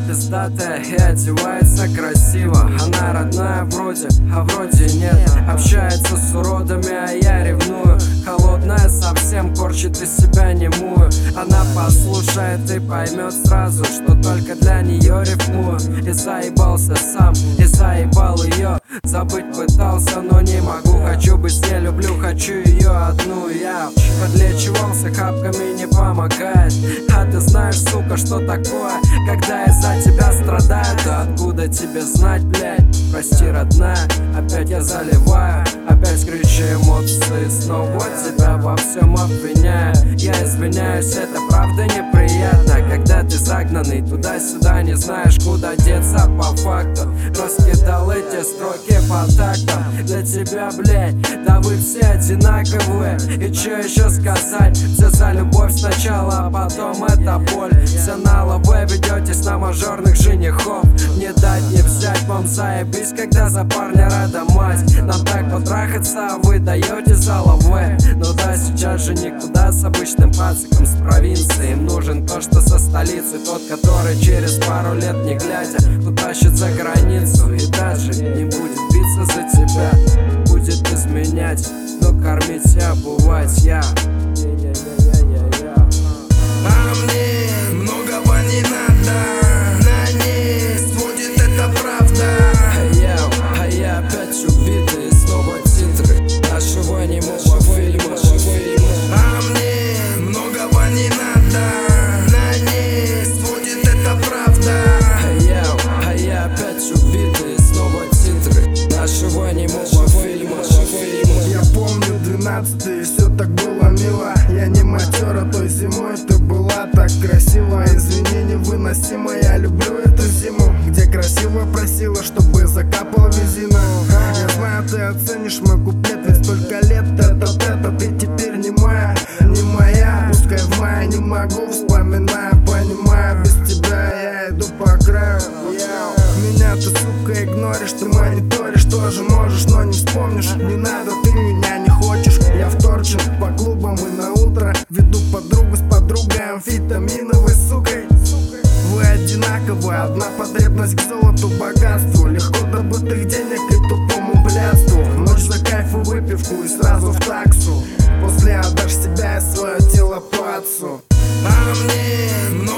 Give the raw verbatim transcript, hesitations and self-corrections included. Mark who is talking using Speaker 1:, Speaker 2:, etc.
Speaker 1: пиздатая и одевается красиво. Она родная вроде, а вроде нет. Общается с уродами, а я ревную. Холодная совсем, корчит из себя немую. Она послушает и поймет сразу, что только для нее рифмую. И заебался сам, и заебал ее. Забыть пытался, но не могу. Хочу быть с ней, люблю, хочу ее одну. Я подлечивался, хапками не помогает. А ты знаешь, сука, что такое, когда из-за тебя страдаю? Да откуда тебе знать, блядь? Прости, родная, опять я заливаю. Опять кричу эмоции, снова тебя во всем обвиняю. Я извиняюсь, это правда неприятно, когда ты загнанный туда-сюда, не знаешь, куда деться по факту. Раскидал эти строки по тактам для тебя, блядь, да вы все одинаковые. И чё еще сказать? Все за любовь сначала, а потом это боль. Все на лаве ведетесь на мажорных женихов. Не дать не взять, вам заебись, когда за парня рада мать. Нам так потрахаться, а вы даете за лаве. Ну да, сейчас же никуда с обычным пациком с провинции. Им нужен то, что со столицы, тот, который через пару лет не глядя утащит за границу. И даже не будет биться за тебя, будет изменять, но кормить и обувать я.
Speaker 2: А мне многого не надо, на ней сводит это правда.
Speaker 1: А я, а я опять убитый, и снова титры нашего немого фильма.
Speaker 2: А мне многого не надо, на ней сводит это правда.
Speaker 1: А я, а я опять убитый, и снова титры нашего немого фильма.
Speaker 3: Я помню двенадцатый, и все так было мило. Я не матера, той зимой ты была так красива. Извини, невыносимо, я люблю эту зиму, где красиво просила, чтобы закапала бензина. Я знаю, ты оценишь мой куплет, ведь столько лет этот, это ты теперь не моя, не моя. Пускай в мае не могу, вспоминаю, понимаю, без тебя я иду по краю. Меня ты, сука, игноришь, ты мониторишь, тоже можешь, но не вспомнишь. Не надо, ты меня не хочешь. Я вторчен по клубам и на утро веду подругу с подругой амфетаминовой сукой. Вы одинаковы, одна потребность к золоту, богатству, легко добытых денег и тупому блядству. Ночь за кайф и выпивку и сразу в таксу. После отдашь себя и свое тело по отцу.
Speaker 2: А мне